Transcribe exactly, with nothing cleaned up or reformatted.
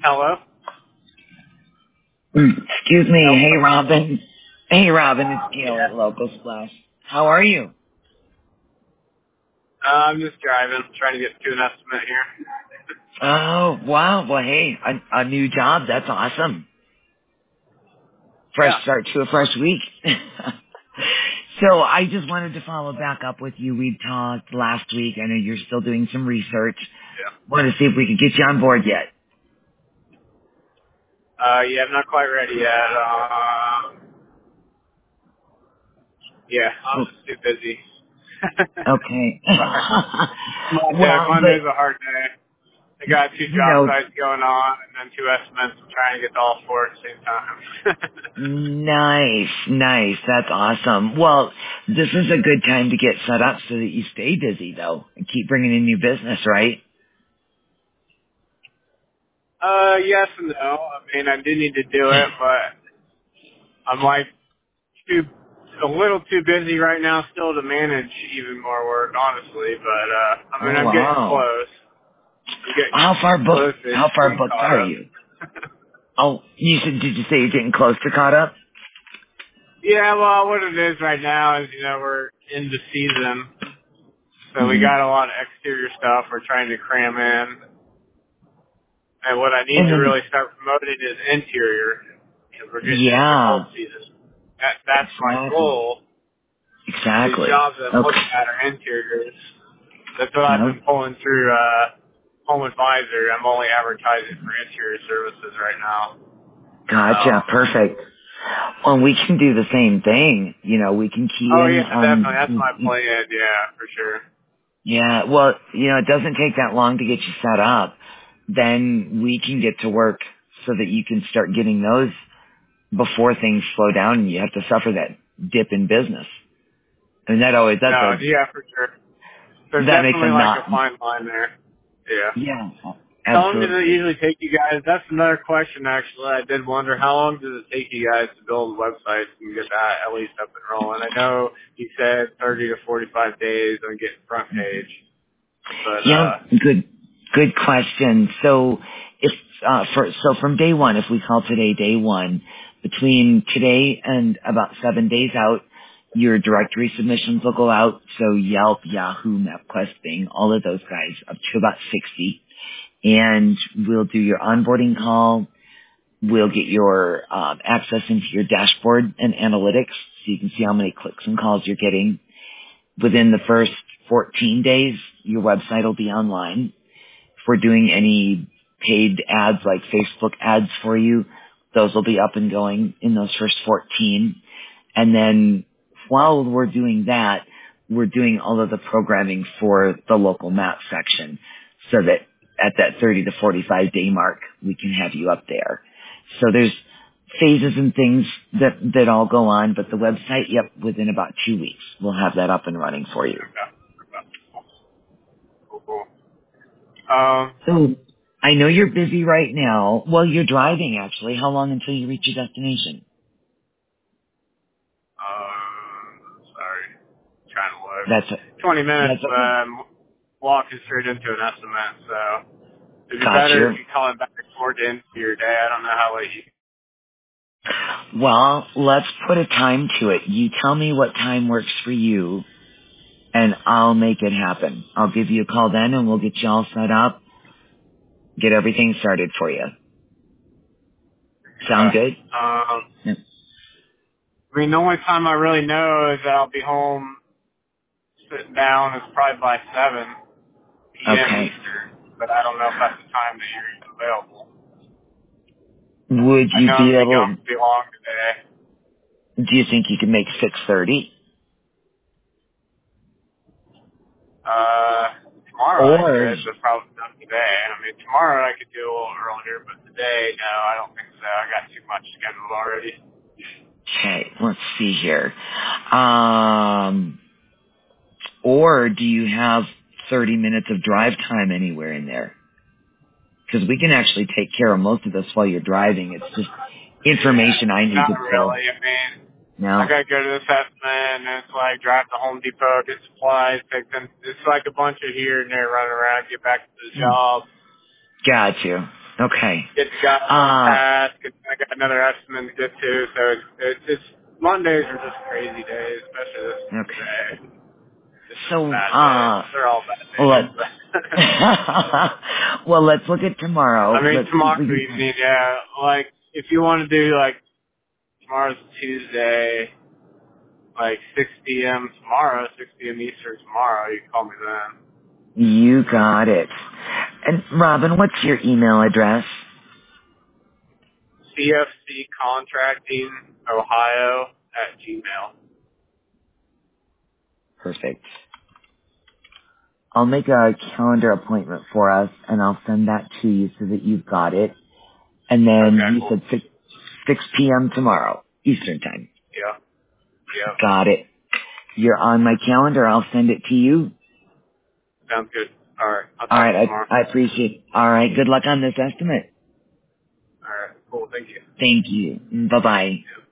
Hello? Mm, Excuse me. Hello? Hey, Robin. Hey, Robin. It's Gail Yeah. at Local Splash. How are you? Uh, I'm just driving, trying to get to an estimate here. Oh, wow. Well, hey, a, a new job. That's awesome. Fresh Yeah. start to a fresh week. So I just wanted to follow back up with you. We talked last week. I know you're still doing some research. Yeah. Want to see if we can get you on board yet. Uh, yeah, I'm not quite ready yet. Uh, yeah, I'm Oh, just too busy. okay. Sorry. Monday, Well, but, Monday's a hard day. I got two you job know, sites going on and then two estimates. I'm trying to get all four at the same time. nice, nice. That's awesome. Well, this is a good time to get set up so that you stay busy, though, and keep bringing in new business, right? uh, yes and no. I mean, I do need to do it, but I'm like too a little too busy right now still to manage even more work, honestly. But uh, I mean, Oh, I'm getting wow. close. I'm getting How far booked? close to How far being booked caught are up. you? Oh, you said? Did you say you're getting close to caught up? Yeah, well, what it is right now is, you know, we're in the season, so we Mm-hmm. got a lot of exterior stuff we're trying to cram in. And what I need And to then, really start promoting is interior, because we're getting into the yeah, cold season. That that's my exactly, goal. These exactly. jobs that I'm Okay. looking at are interiors. That's what I've Yep. been pulling through uh, Home Advisor. I'm only advertising for interior services right now. Gotcha. So, Perfect. Well, we can do the same thing. You know, we can key oh in yeah, definitely. That's my on. plan. Yeah, for sure. Yeah. Well, you know, it doesn't take that long to get you set up. Then we can get to work so that you can start getting those before things slow down and you have to suffer that dip in business. And that always, that's No, a, yeah, for sure. There's that makes a definitely like not, a fine line there. Yeah. yeah, How long does it absolutely. usually take you guys? That's another question, actually. I did wonder, how long does it take you guys to build websites and get that at least up and rolling? I know you said thirty to forty-five days on getting front page, but, Yeah, uh, good, good question. So if, uh, for, so from day one, if we call today day one, between today and about seven days out, your directory submissions will go out. So Yelp, Yahoo, MapQuest, Bing, all of those guys up to about sixty. And we'll do your onboarding call. We'll get your um, access into your dashboard and analytics so you can see how many clicks and calls you're getting. Within the first fourteen days, your website will be online. If we're doing any paid ads like Facebook ads for you, those will be up and going in those first fourteen. And then while we're doing that, we're doing all of the programming for the local map section so that at that thirty to forty-five day mark, we can have you up there. So there's phases and things that, that all go on, but the website, yep, within about two weeks, we'll have that up and running for you. okay. Okay. Cool, cool. Um, So I know you're busy right now. Well, you're driving actually. How long until you reach your destination? uh, sorry. Trying to look. That's twenty minutes, that's but okay. I'm walking straight into an estimate, so it'd be Got better if you. you call it back toward the end of your day. I don't know how late you... Well, let's put a time to it. You tell me what time works for you, and I'll make it happen. I'll give you a call then, and we'll get you all set up, get everything started for you. Sound Okay. good? Um, Yep. I mean, the only time I really know is that I'll be home sitting down is probably by seven p.m. Okay. Eastern, but I don't know if that's the time that you're even available. Would I you know I'm be going to be able? gone pretty long today. Do you think you can make six thirty? Uh, tomorrow I Or could, but probably not today. I mean, tomorrow I could do a little earlier, but today, no, I don't think so. I got too much scheduled already. okay, let's see here. Um, or do you have thirty minutes of drive time anywhere in there? Because we can actually take care of most of this while you're driving. It's just Yeah, information I need not to pull. really. I mean, I No? gotta go to the assessment, and it's like drive to Home Depot, get supplies, take them. It's like a bunch of here and there running around, get back to the Hmm. job. Got you. Okay. get the guy on Uh, task, and I got another estimate to get to, so it's, it's just, Mondays are just crazy days, especially this okay. today. It's just a So, bad day. uh, They're all bad let, days. But well, let's look at tomorrow. I mean, Let's see if tomorrow we can. evening, yeah, like, if you want to do, like, tomorrow's Tuesday, like six p.m. tomorrow, six p.m. Eastern tomorrow, you can call me then. You got it. And Robin, what's your email address? C F C Contracting Ohio at Gmail. Perfect. I'll make a calendar appointment for us, and I'll send that to you so that you've got it. And then Okay, you cool. said six, six p.m. tomorrow, Eastern time. Yeah, yeah. Got it. You're on my calendar. I'll send it to you. Sounds good. All right, I'll All talk to right. you tomorrow. I, I appreciate it. All right. Good luck on this estimate. All right, cool. Thank you. Thank you. Bye-bye. Yeah.